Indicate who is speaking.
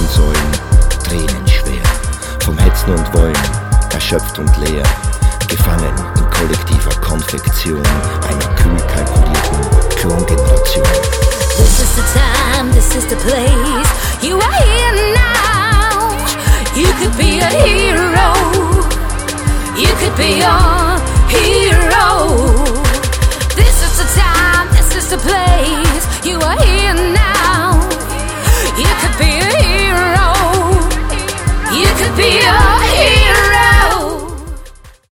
Speaker 1: Wirbelsäulen, tränenschwer, vom Hetzen und Wollen, erschöpft und leer, gefangen in kollektiver Konfektion einer kühl kalkulierten Klongeneration.
Speaker 2: This is the time, this is the place, you are here now. You could be a hero, you could be your hero. This is the time, this is the place.